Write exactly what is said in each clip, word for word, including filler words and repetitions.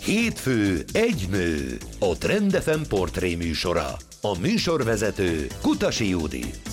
Hétfő egy nő, a Trend ef em portré műsora. A műsorvezető Kutasi Judit.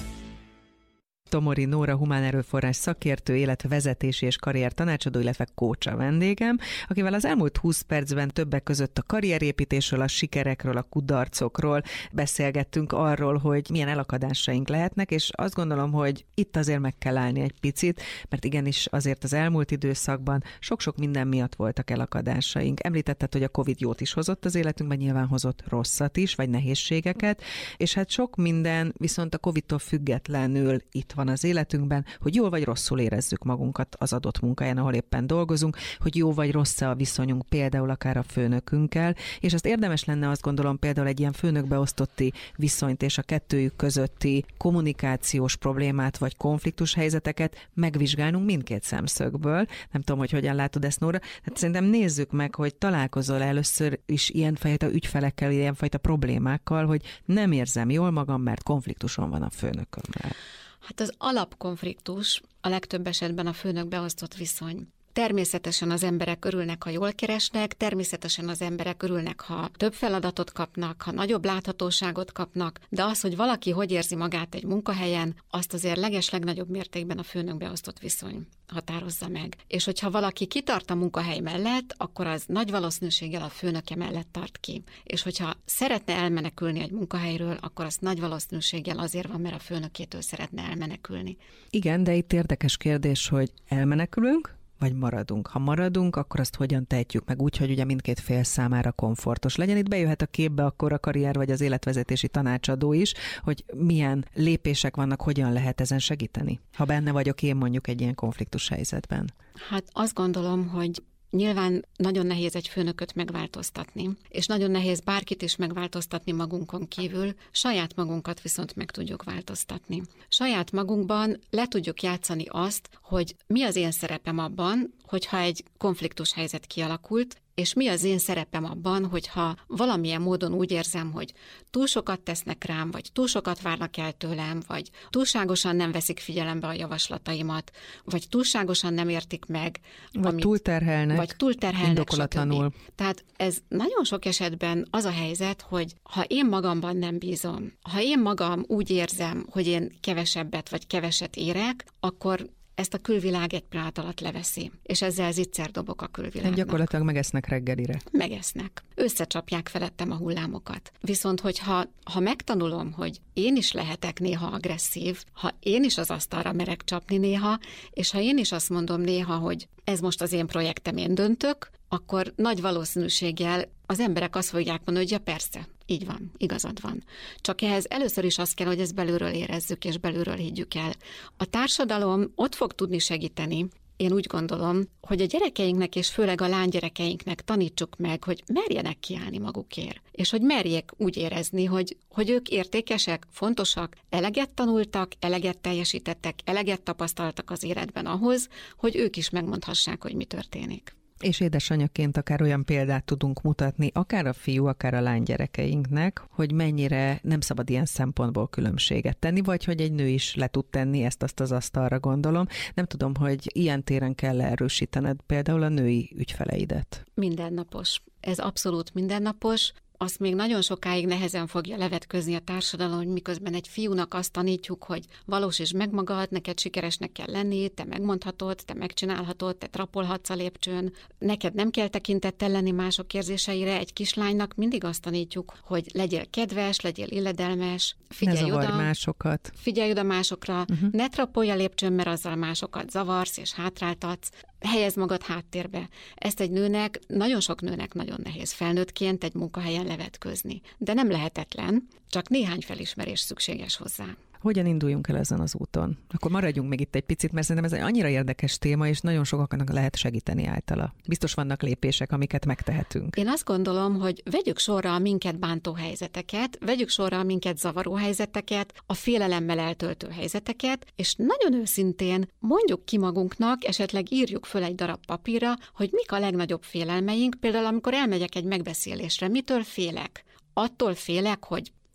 Tomori Nóra humán erőforrás szakértő, életvezetési és karrier tanácsadó, illetve coach a vendégem, akivel az elmúlt húsz percben többek között a karrierépítésről, a sikerekről, a kudarcokról beszélgettünk, arról, hogy milyen elakadásaink lehetnek, és azt gondolom, hogy itt azért meg kell állni egy picit, mert igenis azért az elmúlt időszakban sok-sok minden miatt voltak elakadásaink. Említetted, hogy a Covid jót is hozott az életünkben, nyilván hozott rosszat is, vagy nehézségeket, és hát sok minden viszont a Covidtól függetlenül itt van az életünkben, hogy jól vagy rosszul érezzük magunkat az adott munkáján, ahol éppen dolgozunk, hogy jó vagy rossz a viszonyunk például akár a főnökünkkel, és azt érdemes lenne, azt gondolom, például egy ilyen főnökbeosztotti viszonyt és a kettőjük közötti kommunikációs problémát vagy konfliktus helyzeteket megvizsgálnunk mindkét szemszögből. Nem tudom, hogy hogyan látod ezt, Nóra. Hát szerintem nézzük meg, hogy találkozol először is ilyenfajta ügyfelekkel, ilyenfajta problémákkal, hogy nem érzem jól magam, mert konfliktuson van a főnökömmel. Hát az alapkonfliktus a legtöbb esetben a főnök beosztott viszony. Természetesen az emberek örülnek, ha jól keresnek, természetesen az emberek örülnek, ha több feladatot kapnak, ha nagyobb láthatóságot kapnak, de az, hogy valaki hogy érzi magát egy munkahelyen, azt azért leges-legnagyobb mértékben a főnök beosztott viszony határozza meg. És hogyha valaki kitart a munkahely mellett, akkor az nagy valószínűséggel a főnöke mellett tart ki. És hogyha szeretne elmenekülni egy munkahelyről, akkor az nagy valószínűséggel azért van, mert a főnökétől szeretne elmenekülni. Igen, de itt érdekes kérdés, hogy elmenekülünk, vagy maradunk. Ha maradunk, akkor azt hogyan tehetjük meg úgy, hogy ugye mindkét fél számára komfortos legyen. Itt bejöhet a képbe akkor a karrier vagy az életvezetési tanácsadó is, hogy milyen lépések vannak, hogyan lehet ezen segíteni, ha benne vagyok én mondjuk egy ilyen konfliktus helyzetben. Hát azt gondolom, hogy nyilván nagyon nehéz egy főnököt megváltoztatni, és nagyon nehéz bárkit is megváltoztatni magunkon kívül, saját magunkat viszont meg tudjuk változtatni. Saját magunkban le tudjuk játszani azt, hogy mi az én szerepem abban, hogyha egy konfliktus helyzet kialakult, és mi az én szerepem abban, hogyha valamilyen módon úgy érzem, hogy túl sokat tesznek rám, vagy túl sokat várnak el tőlem, vagy túlságosan nem veszik figyelembe a javaslataimat, vagy túlságosan nem értik meg. Vagy amit, túlterhelnek, vagy túlterhelnek, indokolatlanul. Stb. Tehát ez nagyon sok esetben az a helyzet, hogy ha én magamban nem bízom, ha én magam úgy érzem, hogy én kevesebbet vagy keveset érek, akkor ezt a külvilág egy pillanat alatt leveszi, és ezzel zicser dobok a külvilágnak. Gyakorlatilag megesznek reggelire. Megesznek. Összecsapják felettem a hullámokat. Viszont, hogyha ha megtanulom, hogy én is lehetek néha agresszív, ha én is az asztalra merek csapni néha, és ha én is azt mondom néha, hogy ez most az én projektem, én döntök, akkor nagy valószínűséggel az emberek azt fogják mondani, hogy ja persze, így van, igazad van. Csak ehhez először is azt kell, hogy ezt belülről érezzük, és belülről higgyük el. A társadalom ott fog tudni segíteni, én úgy gondolom, hogy a gyerekeinknek, és főleg a lánygyerekeinknek tanítsuk meg, hogy merjenek kiállni magukért, és hogy merjék úgy érezni, hogy, hogy ők értékesek, fontosak, eleget tanultak, eleget teljesítettek, eleget tapasztaltak az életben ahhoz, hogy ők is megmondhassák, hogy mi történik. És édesanyaként akár olyan példát tudunk mutatni, akár a fiú, akár a lány gyerekeinknek, hogy mennyire nem szabad ilyen szempontból különbséget tenni, vagy hogy egy nő is le tud tenni, ezt-azt az asztalra gondolom. Nem tudom, hogy ilyen téren kell erősítened például a női ügyfeleidet. Mindennapos. Ez abszolút mindennapos. Azt még nagyon sokáig nehezen fogja levetközni a társadalom, hogy miközben egy fiúnak azt tanítjuk, hogy valósítsd meg magad, neked sikeresnek kell lenni, te megmondhatod, te megcsinálhatod, te trapolhatsz a lépcsőn, neked nem kell tekintettel lenni mások érzéseire, egy kislánynak mindig azt tanítjuk, hogy legyél kedves, legyél illedelmes, figyelj ne oda, másokat. Figyelj oda másokra, uh-huh. ne trapolj a lépcsőn, mert azzal másokat zavarsz és hátráltatsz, helyezd magad háttérbe. Ezt egy nőnek, nagyon sok nőnek nagyon nehéz felnőttként egy munkahelyen levetközni. De nem lehetetlen, csak néhány felismerés szükséges hozzá. Hogyan induljunk el ezen az úton? Akkor maradjunk még itt egy picit, mert szerintem ez egy annyira érdekes téma, és nagyon sokaknak lehet segíteni általa. Biztos vannak lépések, amiket megtehetünk. Én azt gondolom, hogy vegyük sorra a minket bántó helyzeteket, vegyük sorra a minket zavaró helyzeteket, a félelemmel eltöltő helyzeteket, és nagyon őszintén mondjuk ki magunknak, esetleg írjuk föl egy darab papírra, hogy mik a legnagyobb félelmeink, például amikor elmegyek egy megbeszélésre, mitől félek? Attól félek, hogy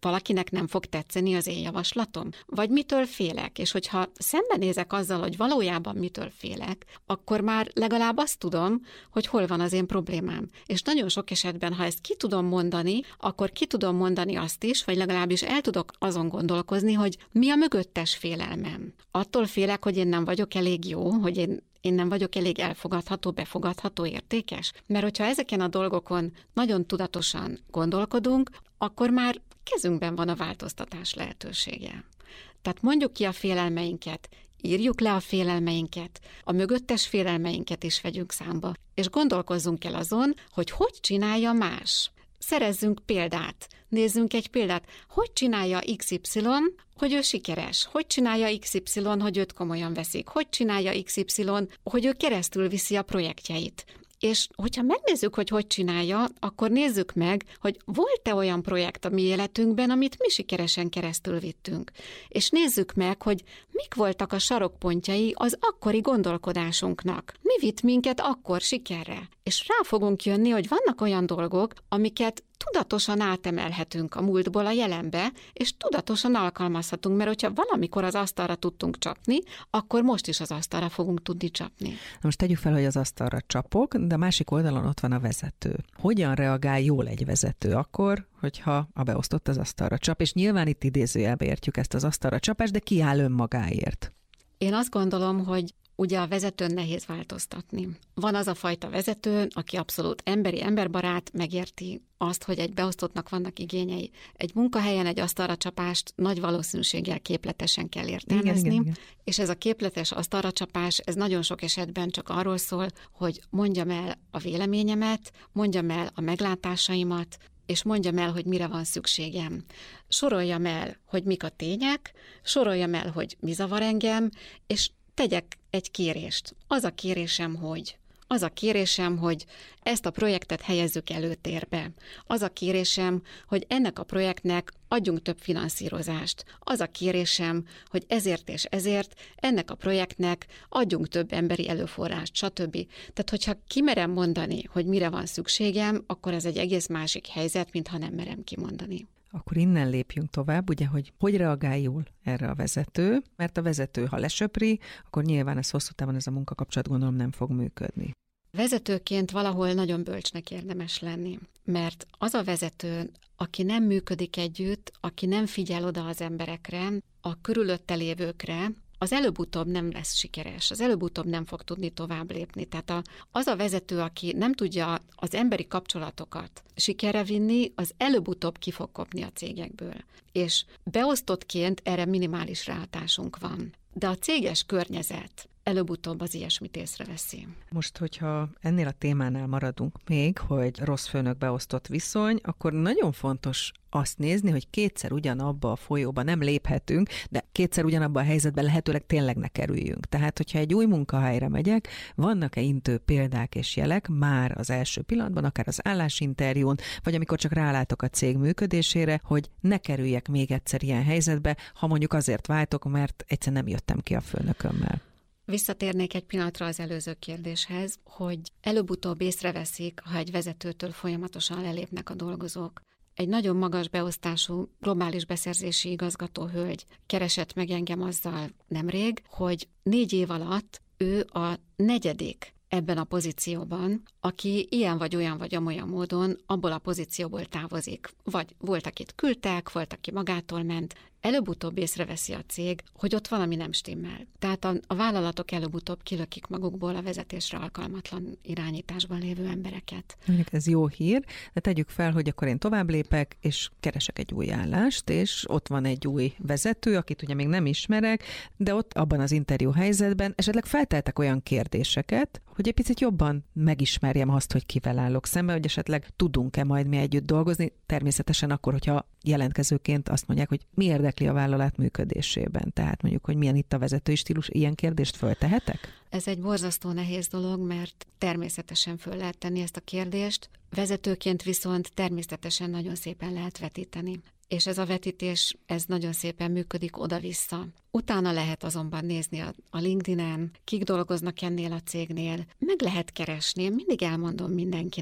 valakinek nem fog tetszeni az én javaslatom? Vagy mitől félek? És hogyha szembenézek azzal, hogy valójában mitől félek, akkor már legalább azt tudom, hogy hol van az én problémám. És nagyon sok esetben, ha ezt ki tudom mondani, akkor ki tudom mondani azt is, vagy legalábbis el tudok azon gondolkozni, hogy mi a mögöttes félelmem. Attól félek, hogy én nem vagyok elég jó, hogy én Én nem vagyok elég elfogadható, befogadható, értékes. Mert hogyha ezeken a dolgokon nagyon tudatosan gondolkodunk, akkor már kezünkben van a változtatás lehetősége. Tehát mondjuk ki a félelmeinket, írjuk le a félelmeinket, a mögöttes félelmeinket is vegyünk számba, és gondolkozzunk el azon, hogy hogy csinálja más. Szerezzünk példát, nézzünk egy példát, hogy csinálja iksz ipszilon, hogy ő sikeres, hogy csinálja iksz ipszilon, hogy őt komolyan veszik, hogy csinálja iksz ipszilon, hogy ő keresztül viszi a projektjeit. És hogyha megnézzük, hogy hogy csinálja, akkor nézzük meg, hogy volt-e olyan projekt a mi életünkben, amit mi sikeresen keresztül vittünk. És nézzük meg, hogy mik voltak a sarokpontjai az akkori gondolkodásunknak. Mi vitt minket akkor sikerre? És rá fogunk jönni, hogy vannak olyan dolgok, amiket tudatosan átemelhetünk a múltból a jelenbe, és tudatosan alkalmazhatunk, mert hogyha valamikor az asztalra tudtunk csapni, akkor most is az asztalra fogunk tudni csapni. Na most tegyük fel, hogy az asztalra csapok, de a másik oldalon ott van a vezető. Hogyan reagál jól egy vezető akkor, hogyha a beosztott az asztalra csap? És nyilván itt idézőjelbe értjük ezt az asztalra csapást, de ki áll önmagáért? Én azt gondolom, hogy ugye a vezetőn nehéz változtatni. Van az a fajta vezető, aki abszolút emberi, emberbarát, megérti azt, hogy egy beosztottnak vannak igényei. Egy munkahelyen egy asztalra csapást nagy valószínűséggel képletesen kell értelmezni, igen, igen, igen. És ez a képletes asztalra csapás, ez nagyon sok esetben csak arról szól, hogy mondjam el a véleményemet, mondjam el a meglátásaimat, és mondjam el, hogy mire van szükségem. Soroljam el, hogy mik a tények, soroljam el, hogy mi zavar engem, és tegyek egy kérést. Az a kérésem, hogy... Az a kérésem, hogy ezt a projektet helyezzük előtérbe. Az a kérésem, hogy ennek a projektnek adjunk több finanszírozást. Az a kérésem, hogy ezért és ezért ennek a projektnek adjunk több emberi előforrást, stb. Tehát, hogyha kimerem mondani, hogy mire van szükségem, akkor ez egy egész másik helyzet, mint ha nem merem kimondani. Akkor innen lépjünk tovább, ugye, hogy hogy reagál jól erre a vezető, mert a vezető, ha lesöpri, akkor nyilván ez hosszú távon ez a munkakapcsolat gondolom nem fog működni. Vezetőként valahol nagyon bölcsnek érdemes lenni, mert az a vezető, aki nem működik együtt, aki nem figyel oda az emberekre, a körülötte lévőkre, az előbb-utóbb nem lesz sikeres, az előbb-utóbb nem fog tudni tovább lépni. Tehát a, az a vezető, aki nem tudja az emberi kapcsolatokat sikerre vinni, az előbb-utóbb ki fog kopni a cégekből. És beosztottként erre minimális ráhatásunk van. De a céges környezet előbb-utóbb az ilyesmit észreveszi. Most, hogyha ennél a témánál maradunk még, hogy rossz főnök beosztott viszony, akkor nagyon fontos azt nézni, hogy kétszer ugyanabba a folyóba nem léphetünk, de kétszer ugyanabba a helyzetbe lehetőleg tényleg ne kerüljünk. Tehát, hogyha egy új munkahelyre megyek, vannak-e intő példák és jelek már az első pillanatban, akár az állásinterjún, vagy amikor csak rálátok a cég működésére, hogy ne kerüljek még egyszer ilyen helyzetbe, ha mondjuk azért váltok, mert egyszer nem jöttem ki a főnökömmel. Visszatérnék egy pillanatra az előző kérdéshez, hogy előbb-utóbb észreveszik, ha egy vezetőtől folyamatosan lelépnek a dolgozók. Egy nagyon magas beosztású globális beszerzési igazgató hölgy keresett meg engem azzal nemrég, hogy négy év alatt ő a negyedik ebben a pozícióban, aki ilyen vagy olyan vagy amolyan módon abból a pozícióból távozik. Vagy volt, akit küldtek, volt, aki magától ment. Előbb-utóbb észreveszi a cég, hogy ott valami nem stimmel. Tehát a, a vállalatok előbb-utóbb kilökik magukból a vezetésre alkalmatlan irányításban lévő embereket. Mondjuk ez jó hír, de tegyük fel, hogy akkor én tovább lépek, és keresek egy új állást, és ott van egy új vezető, akit ugye még nem ismerek, de ott abban az interjú helyzetben esetleg felteltek olyan kérdéseket, hogy egy picit jobban megismerjem azt, hogy kivel állok szembe, hogy esetleg tudunk-e majd mi együtt dolgozni, természetesen akkor, hogyha jelentkezőként azt mondják, hogy mi érdekli a vállalat működésében. Tehát mondjuk, hogy milyen itt a vezetői stílus, ilyen kérdést föltehetek? Ez egy borzasztó nehéz dolog, mert természetesen föl lehet tenni ezt a kérdést, vezetőként viszont természetesen nagyon szépen lehet vetíteni. És ez a vetítés, ez nagyon szépen működik oda-vissza. Utána lehet azonban nézni a, a LinkedIn-en, kik dolgoznak ennél a cégnél, meg lehet keresni, én mindig elmondom mindenkinek.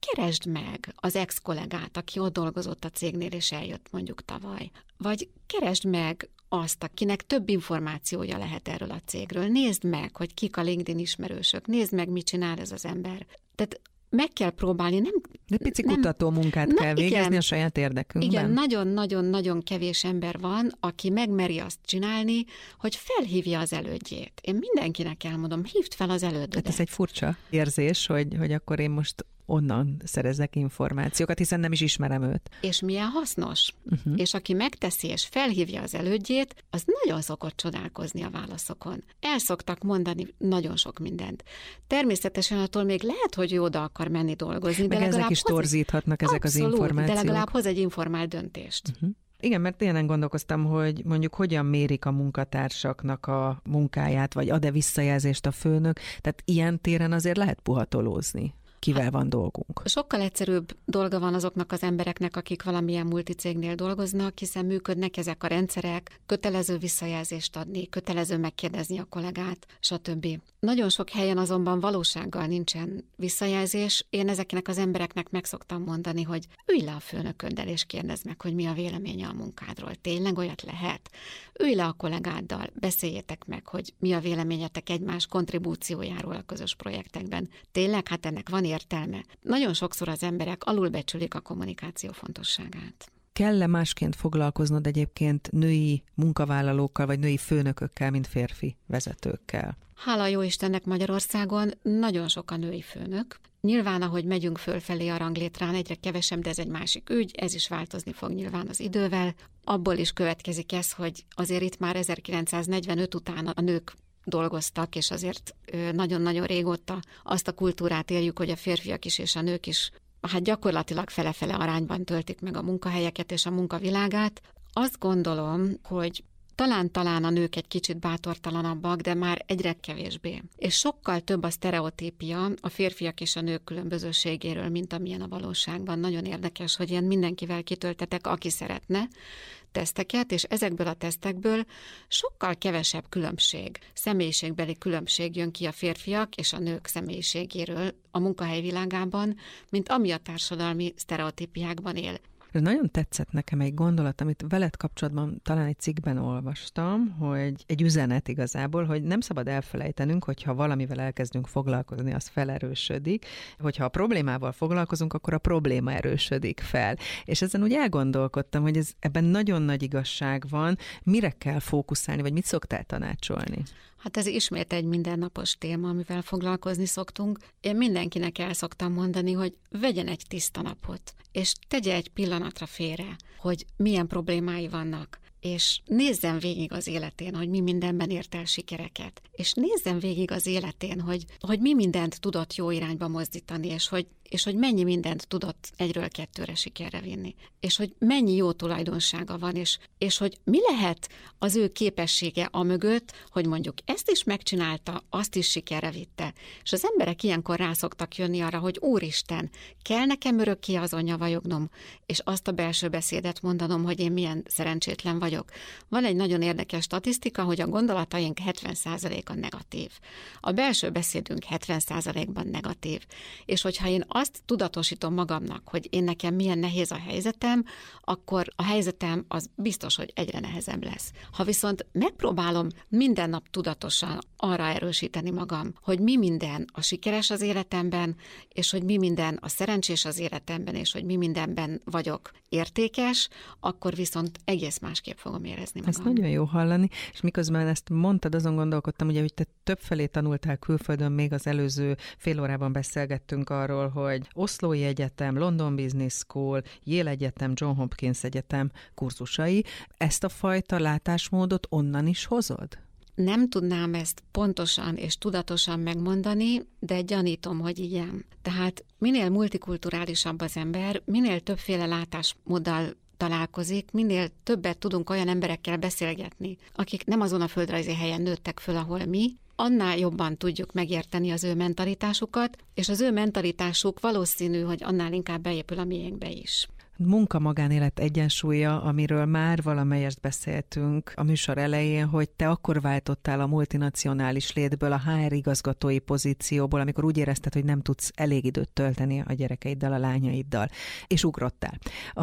keresd meg az ex-kollégát, aki ott dolgozott a cégnél, és eljött mondjuk tavaly. Vagy keresd meg azt, akinek több információja lehet erről a cégről. Nézd meg, hogy kik a LinkedIn ismerősök, nézd meg, mit csinál ez az ember. Tehát meg kell próbálni, nem... De pici nem, kutató munkát na, kell végezni igen, a saját érdekünkben. Igen, nagyon-nagyon-nagyon kevés ember van, aki megmeri azt csinálni, hogy felhívja az elődjét. Én mindenkinek elmondom, hívd fel az elődödet. Hát ez egy furcsa érzés, hogy, hogy akkor én most onnan szerezzek információkat, hiszen nem is ismerem őt. És milyen hasznos. Uh-huh. És aki megteszi és felhívja az elődjét, az nagyon szokott csodálkozni a válaszokon. El szoktak mondani nagyon sok mindent. Természetesen attól még lehet, hogy ő oda akar menni dolgozni. Meg de ezek is torzíthatnak, ezek abszolút, az információk. De legalább hoz egy informált döntést. Uh-huh. Igen, mert tényleg gondolkoztam, hogy mondjuk hogyan mérik a munkatársaknak a munkáját, vagy ad-e visszajelzést a főnök. Tehát ilyen téren azért lehet puhatolózni. Kivel van dolgunk? Sokkal egyszerűbb dolga van azoknak az embereknek, akik valamilyen multicégnél dolgoznak, hiszen működnek ezek a rendszerek, kötelező visszajelzést adni, kötelező megkérdezni a kollégát, stb. Nagyon sok helyen azonban valósággal nincsen visszajelzés. Én ezeknek az embereknek meg szoktam mondani, hogy ülj le a főnököddel és kérdezd meg, hogy mi a véleménye a munkádról. Tényleg olyat lehet? Ülj le a kollégáddal, beszéljétek meg, hogy mi a véleményetek egymás kontribúciójáról a közös projektekben. Tényleg, hát ennek van értelme. Nagyon sokszor az emberek alulbecsülik a kommunikáció fontosságát. Kell-e másként foglalkoznod egyébként női munkavállalókkal, vagy női főnökökkel, mint férfi vezetőkkel? Hála jó Istennek Magyarországon nagyon sok a női főnök. Nyilván, ahogy megyünk fölfelé a ranglétrán, egyre kevesebb, de ez egy másik ügy, ez is változni fog nyilván az idővel. Abból is következik ez, hogy azért itt már ezerkilencszáznegyvenöt után a nők dolgoztak, és azért nagyon-nagyon régóta azt a kultúrát éljük, hogy a férfiak is és a nők is hát gyakorlatilag fele-fele arányban töltik meg a munkahelyeket és a munkavilágát. Azt gondolom, hogy talán-talán a nők egy kicsit bátortalanabbak, de már egyre kevésbé. És sokkal több a sztereotípia a férfiak és a nők különbözőségéről, mint amilyen a valóságban. Nagyon érdekes, hogy én mindenkivel kitöltetek, aki szeretne, teszteket, és ezekből a tesztekből sokkal kevesebb különbség, személyiségbeli különbség jön ki a férfiak és a nők személyiségéről a munkahely világában, mint ami a társadalmi sztereotípiákban él. Nagyon tetszett nekem egy gondolat, amit veled kapcsolatban talán egy cikkben olvastam, hogy egy üzenet igazából, hogy nem szabad elfelejtenünk, hogyha valamivel elkezdünk foglalkozni, az felerősödik, hogyha a problémával foglalkozunk, akkor a probléma erősödik fel. És ezen úgy elgondolkodtam, hogy ez, ebben nagyon nagy igazság van, mire kell fókuszálni, vagy mit szoktál tanácsolni? Hát ez ismét egy mindennapos téma, amivel foglalkozni szoktunk. Én mindenkinek el szoktam mondani, hogy vegyen egy tiszta napot, és tegye egy pillanatra félre, hogy milyen problémái vannak, és nézzen végig az életén, hogy mi mindenben ért el sikereket, és nézzen végig az életén, hogy, hogy mi mindent tudott jó irányba mozdítani, és hogy, és hogy mennyi mindent tudott egyről kettőre sikerre vinni, és hogy mennyi jó tulajdonsága van, és, és hogy mi lehet az ő képessége amögött, hogy mondjuk ezt is megcsinálta, azt is sikerre vitte. És az emberek ilyenkor rá szoktak jönni arra, hogy Úristen, kell nekem örökké azon nyavajognom, és azt a belső beszédet mondanom, hogy én milyen szerencsétlen vagyok. Van egy nagyon érdekes statisztika, hogy a gondolataink hetven százaléka negatív. A belső beszédünk hetven százalékban negatív. És hogyha én azt tudatosítom magamnak, hogy én nekem milyen nehéz a helyzetem, akkor a helyzetem az biztos, hogy egyre nehezebb lesz. Ha viszont megpróbálom minden nap tudatosan arra erősíteni magam, hogy mi minden a sikeres az életemben, és hogy mi minden a szerencsés az életemben, és hogy mi mindenben vagyok értékes, akkor viszont egész másképp fogom érezni magam. Ez nagyon jó hallani, és miközben ezt mondtad, azon gondolkodtam, ugye, hogy te többfelé tanultál külföldön, még az előző fél órában beszélgettünk arról, hogy Oszlói Egyetem, London Business School, Yale Egyetem, John Hopkins Egyetem kurzusai. Ezt a fajta látásmódot onnan is hozod? Nem tudnám ezt pontosan és tudatosan megmondani, de gyanítom, hogy igen. Tehát minél multikulturálisabb az ember, minél többféle látásmóddal találkozik, minél többet tudunk olyan emberekkel beszélgetni, akik nem azon a földrajzi helyen nőttek föl, ahol mi, annál jobban tudjuk megérteni az ő mentalitásukat, és az ő mentalitásuk valószínű, hogy annál inkább beépül a miénkbe is. munka-magánélet egyensúlya, amiről már valamelyest beszéltünk a műsor elején, hogy te akkor váltottál a multinacionális létből a há er igazgatói pozícióból, amikor úgy érezted, hogy nem tudsz elég időt tölteni a gyerekeiddel, a lányaiddal, és ugrottál.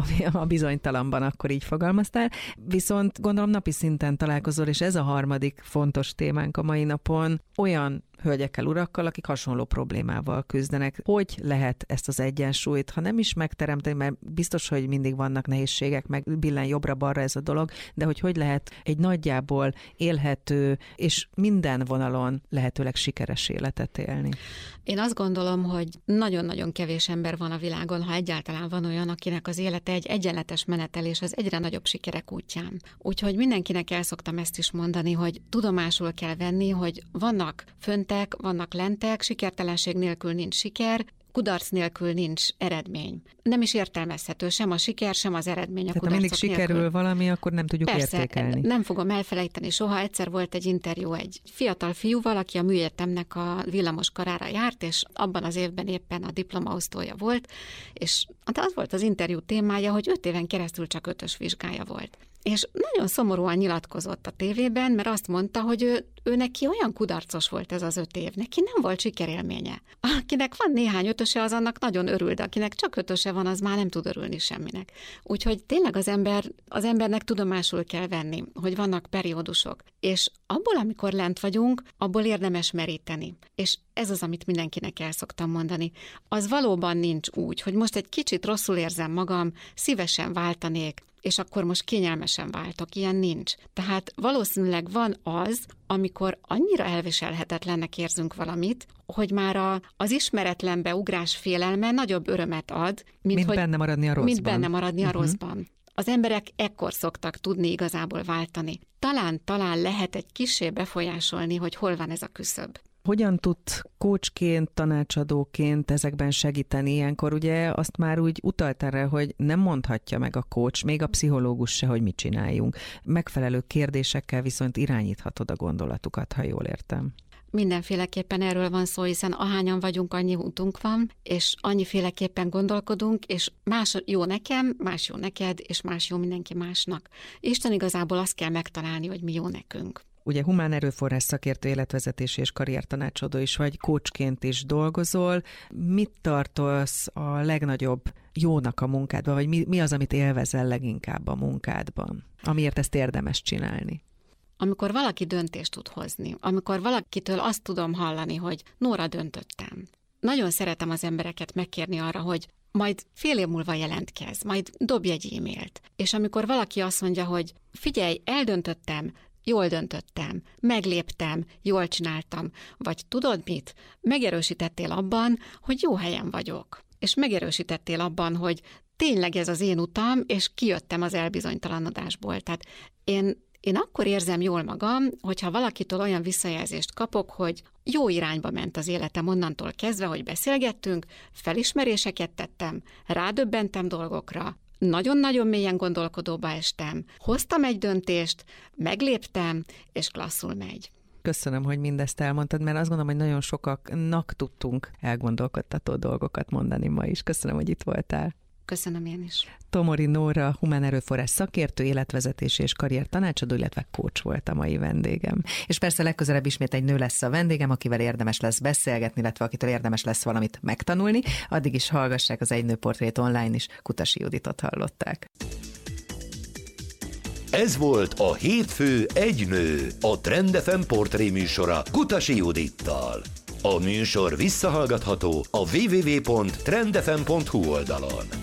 A bizonytalanban akkor így fogalmaztál. Viszont gondolom napi szinten találkozol, és ez a harmadik fontos témánk a mai napon, olyan hölgyekkel, urakkal, akik hasonló problémával küzdenek. Hogy lehet ezt az egyensúlyt, ha nem is megteremteni, mert biztos, hogy mindig vannak nehézségek, meg billen jobbra-balra ez a dolog, de hogy hogy lehet egy nagyjából élhető és minden vonalon lehetőleg sikeres életet élni? Én azt gondolom, hogy nagyon-nagyon kevés ember van a világon, ha egyáltalán van olyan, akinek az élete egy egyenletes menetelés az egyre nagyobb sikerek útján. Úgyhogy mindenkinek el szoktam ezt is mondani, hogy tudomásul kell venni, hogy vannak föntek, vannak lentek, sikertelenség nélkül nincs siker, kudarc nélkül nincs eredmény. Nem is értelmezhető sem a siker, sem az eredmény a kudarcok nélkül. Tehát ha mindig sikerül nélkül. Valami, akkor nem tudjuk Persze, értékelni. Nem fogom elfelejteni soha. Egyszer volt egy interjú egy fiatal fiúval, aki a műegyetemnek a villamos karára járt, és abban az évben éppen a diplomaosztója volt, és az volt az interjú témája, hogy öt éven keresztül csak ötös vizsgája volt. És nagyon szomorúan nyilatkozott a tévében, mert azt mondta, hogy ő, ő neki olyan kudarcos volt ez az öt év, neki nem volt sikerélménye. Akinek van néhány ötöse, az annak nagyon örül, de akinek csak ötöse van, az már nem tud örülni semminek. Úgyhogy tényleg az ember, az embernek tudomásul kell venni, hogy vannak periódusok. És abból, amikor lent vagyunk, abból érdemes meríteni. És ez az, amit mindenkinek el szoktam mondani. Az valóban nincs úgy, hogy most egy kicsit rosszul érzem magam, szívesen váltanék, és akkor most kényelmesen váltok. Ilyen nincs. Tehát valószínűleg van az, amikor annyira elviselhetetlennek érzünk valamit, hogy már a, az ismeretlenbe ugrás félelme nagyobb örömet ad, mint, mint hogy, benne maradni a rosszban. Mint benne maradni uh-huh. a rosszban. Az emberek ekkor szoktak tudni igazából váltani. Talán, talán lehet egy kissé befolyásolni, hogy hol van ez a küszöb. Hogyan tud coachként, tanácsadóként ezekben segíteni? Ilyenkor ugye azt már úgy utalt erre, hogy nem mondhatja meg a coach, még a pszichológus se, hogy mit csináljunk. Megfelelő kérdésekkel viszont irányíthatod a gondolatukat, ha jól értem. Mindenféleképpen erről van szó, hiszen ahányan vagyunk, annyi útunk van, és annyiféleképpen gondolkodunk, és más jó nekem, más jó neked, és más jó mindenki másnak. Isten igazából azt kell megtalálni, hogy mi jó nekünk. Ugye humán erőforrás szakértő, életvezetési és karriertanácsadó is vagy, coachként is dolgozol. Mit tartasz a legnagyobb jónak a munkádban, vagy mi, mi az, amit élvezel leginkább a munkádban, amiért ezt érdemes csinálni? Amikor valaki döntést tud hozni, amikor valakitől azt tudom hallani, hogy Nóra, döntöttem. Nagyon szeretem az embereket megkérni arra, hogy majd fél év múlva jelentkezz, majd dobj egy e-mailt. És amikor valaki azt mondja, hogy figyelj, eldöntöttem, jól döntöttem, megléptem, jól csináltam, vagy tudod mit? Megerősítettél abban, hogy jó helyen vagyok. És megerősítettél abban, hogy tényleg ez az én utam, és kijöttem az elbizonytalanodásból. Tehát én Én akkor érzem jól magam, hogyha valakitől olyan visszajelzést kapok, hogy jó irányba ment az életem onnantól kezdve, hogy beszélgettünk, felismeréseket tettem, rádöbbentem dolgokra, nagyon-nagyon mélyen gondolkodóba estem, hoztam egy döntést, megléptem, és klasszul megy. Köszönöm, hogy mindezt elmondtad, mert azt gondolom, hogy nagyon sokaknak tudtunk elgondolkodtató dolgokat mondani ma is. Köszönöm, hogy itt voltál. Köszönöm én is. Tomori Nóra, humán erőforrás szakértő, életvezetési és karrier tanácsadó, illetve coach volt a mai vendégem. És persze legközelebb ismét egy nő lesz a vendégem, akivel érdemes lesz beszélgetni, illetve akitől érdemes lesz valamit megtanulni. Addig is hallgassák az Egy Nő Portrét online is. Kutasi Juditot hallották. Ez volt a Hétfő Egy Nő, a Trend ef em portré műsora Kutasi Judittal. A műsor visszahallgatható a double-u double-u double-u pont trend f m pont h u oldalon.